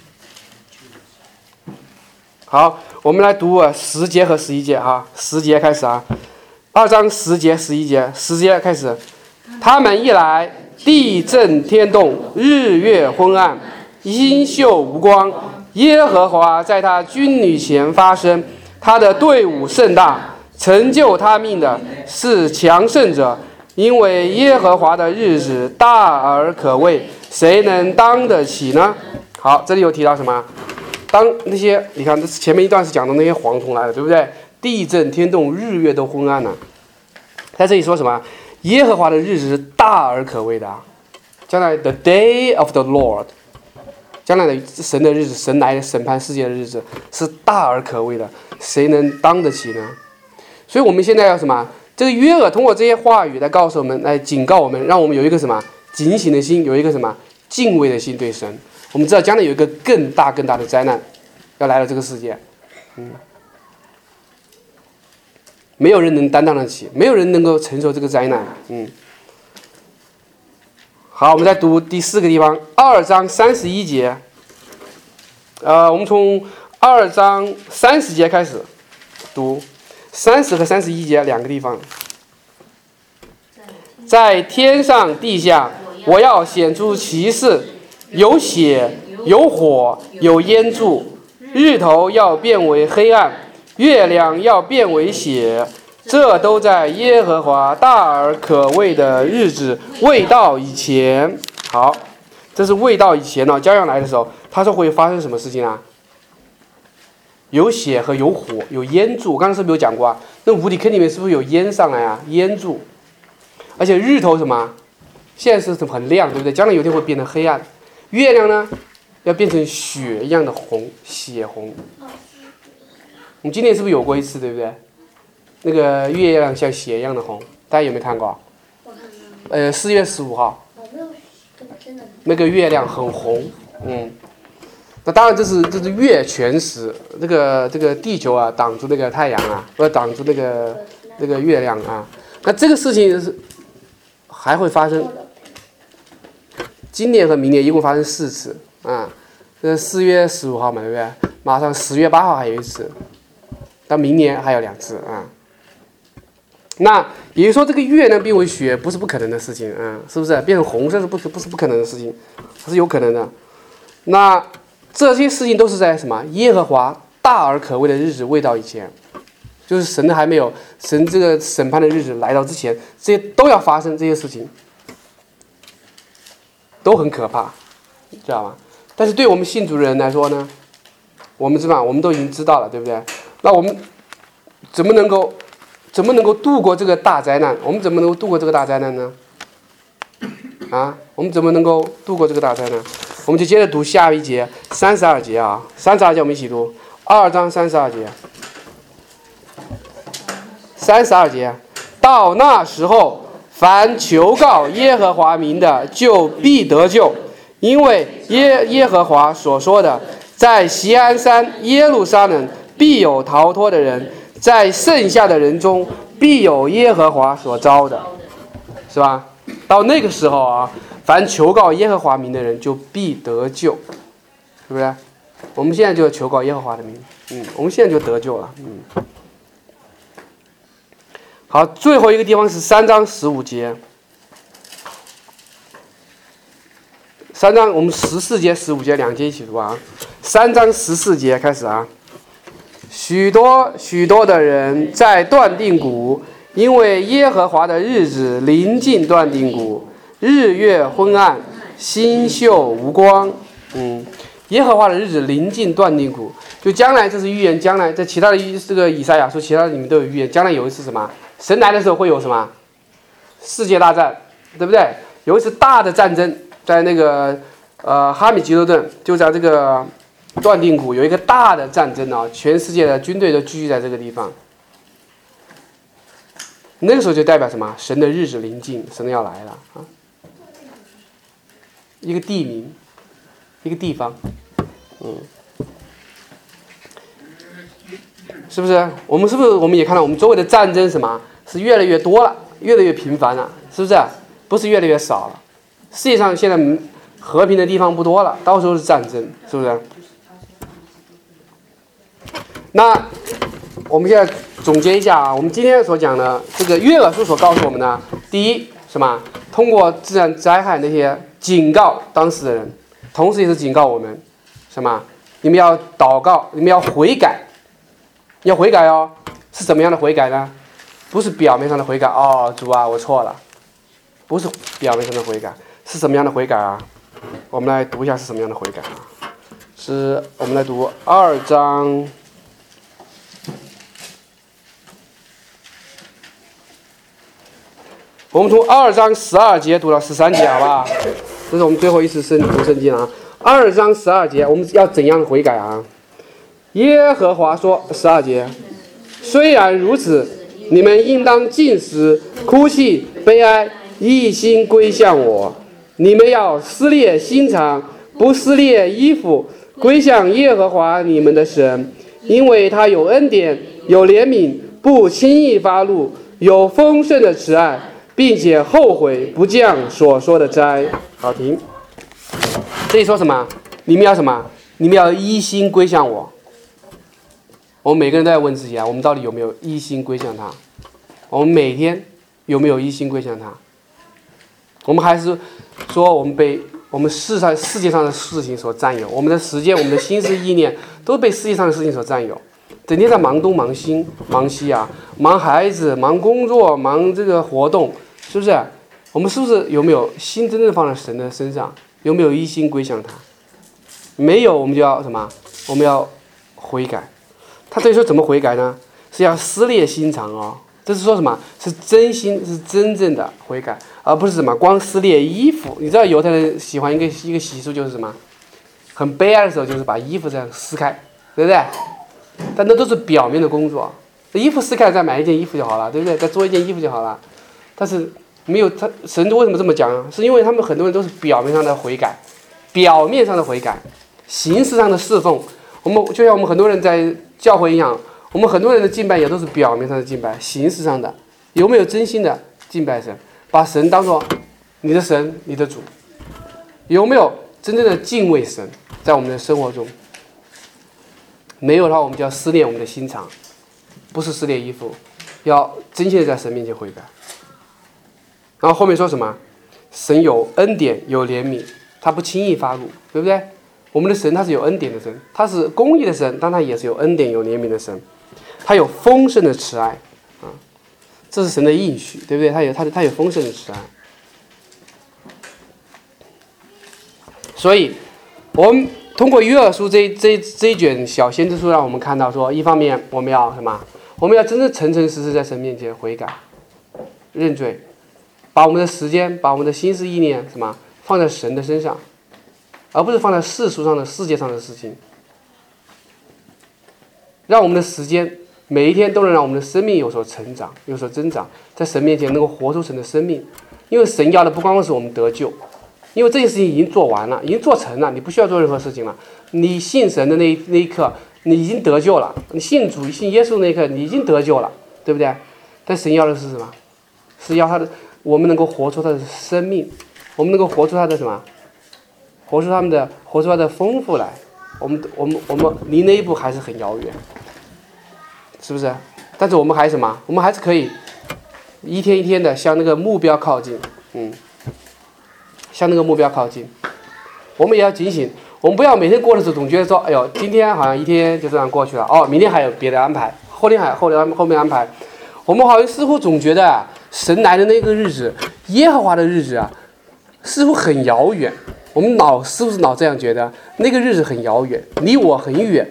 好，我们来读啊十节和十一节哈，十节开始啊，二章十节十一节，十节开始。他们一来，地震天动，日月昏暗，星宿无光。耶和华在他军旅前发声，他的队伍甚大，成就他命的是强盛者。因为耶和华的日子大而可畏，谁能当得起呢？好，这里有提到什么？当那些你看，这前面一段是讲的那些蝗虫来了，对不对？地震天动，日月都昏暗了。在这里说什么？耶和华的日子是大而可畏的啊，将来 the day of the Lord， 将来的神的日子，神来审判世界的日子是大而可畏的，谁能当得起呢？所以我们现在要什么？这个约珥通过这些话语来告诉我们，来警告我们，让我们有一个什么警醒的心，有一个什么敬畏的心对神。我们知道将来有一个更大更大的灾难要来到这个世界，嗯。没有人能担当得起，没有人能够承受这个灾难。嗯，好，我们再读第四个地方，二章三十一节。呃，我们从二章三十节开始读，三十和三十一节两个地方。在天上地下，我要显出奇事，有血，有火，有烟柱，日头要变为黑暗。月亮要变为血，这都在耶和华大而可畏的日子未到以前。好，这是未到以前呢，将要来的时候，他说会发生什么事情啊？有血和有火，有烟柱。我刚才是不是有讲过啊？那无底坑里面是不是有烟上来啊？烟柱，而且日头什么？现在是很亮，对不对？将来有一天会变成黑暗。月亮呢，要变成血一样的红，血红。我们今年是不是有过一次，对不对？那个月亮像血一样的红，大家有没有看过？呃，四月十五号，那个月亮很红，嗯。那当然这是这是月全食，这个这个地球啊挡住那个太阳啊，不要挡住那个那个月亮啊。那这个事情是还会发生，今年和明年一共发生四次啊。这四月十五号嘛，对不对？马上十月八号还有一次。到明年还有两次啊，那也就是说，这个月亮变为血不是不可能的事情啊，是不是？变成红色是不不是不可能的事情，它是有可能的。那这些事情都是在什么？耶和华大而可畏的日子未到以前，就是神还没有神这个审判的日子来到之前，这些都要发生，这些事情都很可怕，知道吗？但是对我们信主的人来说呢，我们知道，我们都已经知道了，对不对？那我们怎么能够怎么能够度过这个大灾难？我们怎么能够度过这个大灾难呢？ 啊，我们怎么能够度过这个大灾呢？我们就接着读下一节三十二节啊，三十二节我们一起读，二章三十二节，三十二节，到那时候，凡求告耶和华名的，就必得救，因为耶耶和华所说的，在锡安山耶路撒冷必有逃脱的人，在剩下的人中必有耶和华所招的，是吧？到那个时候啊，凡求告耶和华名的人就必得救，是不是？我们现在就求告耶和华的名，嗯，我们现在就得救了，嗯。好，最后一个地方是三章十五节，三章我们十四节、十五节两节一起读啊。三章十四节开始啊，许多许多的人在断定谷，因为耶和华的日子临近断定谷，日月昏暗，星宿无光。嗯，耶和华的日子临近断定谷，就将来这是预言，将来在其他的这个以赛亚书，其他的里面都有预言，将来有一次什么？神来的时候会有什么？世界大战，对不对？有一次大的战争，在那个呃哈米吉多顿，就在这个断定谷有一个大的战争啊，全世界的军队都聚集在这个地方。那个时候就代表什么？神的日子临近，神要来了啊！一个地名，一个地方，嗯。是不是？我们是不是我们也看到我们周围的战争什么是越来越多了，越来越频繁了，是不是？不是越来越少了。世界上现在和平的地方不多了，到处都是战争，是不是？那我们现在总结一下啊，我们今天所讲的这个约珥书所告诉我们的，第一什么？通过自然灾害那些警告当时的人，同时也是警告我们什么？你们要祷告，你们要悔改。要悔改哦，是怎么样的悔改呢？不是表面上的悔改哦，主啊，我错了，不是表面上的悔改，是什么样的悔改啊？我们来读一下是什么样的悔改啊？是我们来读二章，我们从二章十二节读到十三节，好不好？这是我们最后一次圣读圣经啊。二章十二节，我们要怎样的悔改啊？耶和华说，十二节，虽然如此，你们应当禁食、哭泣、悲哀，一心归向我。你们要撕裂心肠，不撕裂衣服，归向耶和华你们的神，因为他有恩典，有怜悯，不轻易发怒，有丰盛的慈爱，并且后悔不降所说的灾。好，停。这里说什么？你们要什么？你们要一心归向我。我们每个人都要问自己啊，我们到底有没有一心归向他？我们每天有没有一心归向他？我们还是说我们被我们世上世界上的事情所占有，我们的时间、我们的心思意念都被世界上的事情所占有，整天在忙东忙西忙西啊，忙孩子、忙工作、忙这个活动，是不是？我们是不是有没有心真正放在神的身上？有没有一心归向他？没有，我们就要什么？我们要悔改。他这里说怎么悔改呢？是要撕裂心肠哦。这是说什么？是真心，是真正的悔改，而不是什么光撕裂衣服。你知道犹太人喜欢一个一个习俗就是什么？很悲哀的时候就是把衣服这样撕开，对不对？但那都是表面的工作，衣服撕开再买一件衣服就好了，对不对？再做一件衣服就好了。但是没有他神为什么这么讲啊？是因为他们很多人都是表面上的悔改，表面上的悔改，形式上的侍奉。我们就像我们很多人在教会一样，我们很多人的敬拜也都是表面上的敬拜，形式上的，有没有真心的敬拜神，把神当作你的神、你的主？有没有真正的敬畏神在我们的生活中？没有的话，我们就要撕裂我们的心肠，不是撕裂衣服，要真心的在神面前悔改。然后后面说什么？神有恩典，有怜悯，他不轻易发怒，对不对？我们的神他是有恩典的神，他是公义的神，但他也是有恩典有怜悯的神，他有丰盛的慈爱啊，这是神的应许，对不对？他有他他有丰盛的慈爱。所以我们通过约珥书这这这一卷小先知书，让我们看到说，一方面我们要什么？我们要真正诚诚实实在神面前悔改、认罪， 把我们的时间，把我们的心思意念什么放在神的身上，而不是放在世俗上的世界上的事情。让我们的时间每一天都能让我们的生命有所成长，有所增长，在神面前能够活出神的生命。因为神要的不光是我们得救，因为这件事情已经做完了，已经做成了，你不需要做任何事情了。你信神的那一那一刻，你已经得救了；你信主、信耶稣那一刻，你已经得救了，对不对？但神要的是什么？是要他的我们能够活出他的生命，我们能够活出他的什么？活出他们的，活出他的丰富来。我们我们我们离那一步还是很遥远，是不是？但是我们还什么？我们还是可以一天一天的向那个目标靠近，嗯，向那个目标靠近。我们也要警醒，我们不要每天过的时候总觉得说，哎呦，今天好像一天就这样过去了，哦，明天还有别的安排，后天还后天后面安排。我们好像似乎总觉得啊，神来的那个日子，耶和华的日子啊，似乎很遥远。我们老是不是老这样觉得？那个日子很遥远，离我很远，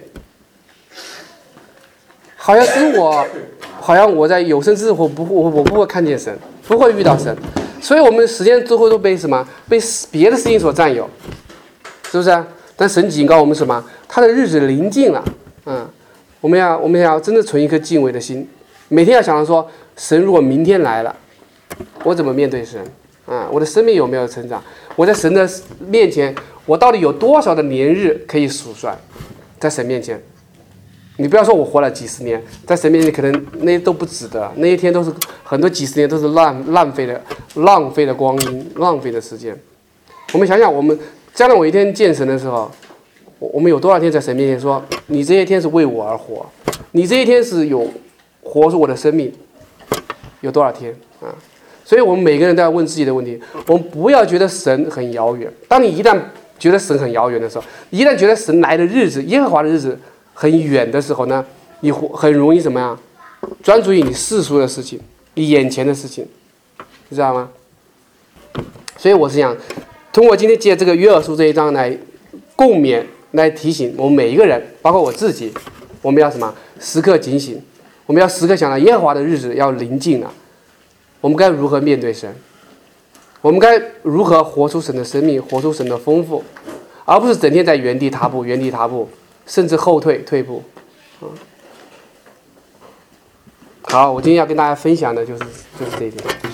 好像是我，好像我在有生之日我不我我不会看见神，不会遇到神，所以我们的时间最后都被什么？被别的事情所占有，是不是？但神警告我们什么？他的日子临近了，嗯，我们要我们要真的存一颗敬畏的心，每天要想到说，神如果明天来了，我怎么面对神？啊、嗯，我的生命有没有成长？我在神的面前，我到底有多少的年日可以数算？在神面前，你不要说我活了几十年，在神面前可能那些都不值得，那些天都是很多几十年都是浪浪费的浪费的光阴，浪费的时间。我们想想，我们将来我一天见神的时候，我们有多少天在神面前说，你这些天是为我而活，你这些天是有活出我的生命，有多少天啊？所以我们每个人都要问自己的问题，我们不要觉得神很遥远。当你一旦觉得神很遥远的时候，一旦觉得神来的日子，耶和华的日子很远的时候呢，你很容易怎么样？专注于你世俗的事情，你眼前的事情，你知道吗？所以我是想通过今天借这个约珥书这一章来共勉，来提醒我们每一个人，包括我自己，我们要什么？时刻警醒，我们要时刻想到耶和华的日子要临近了。我们该如何面对神？我们该如何活出神的生命，活出神的丰富，而不是整天在原地踏步、原地踏步，甚至后退、退步。嗯，好，我今天要跟大家分享的就是就是这一点。